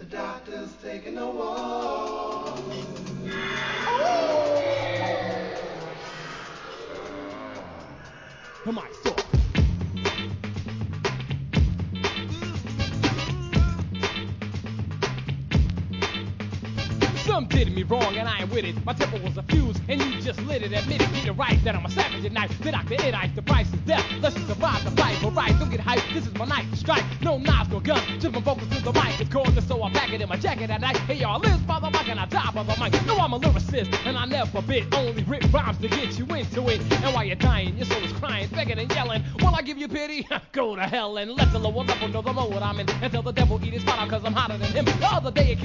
Doctor's taking a walk. Am I so? Some did me wrong and I ain't with it. My temper was a fuse and you just lit it. Admit it, get it right that I'm a savage at night. The doctor it ice, the price is death. Let's just survive the fight. But right, don't get hyped. This is my night to strike. No knives, no guns. Just my focus to the mic. It's cold, so I pack it in my jacket at night. Hey y'all, live by the mic and I die by the mic. No, I'm a lyricist and I never bit. Only rip rhymes to get you into it. And while you're dying, your soul is crying, begging and yelling. Will I give you pity? Go to hell and let the lower level know the mode I'm in. And tell the devil eat his spot out cause I'm hotter than him. The other day it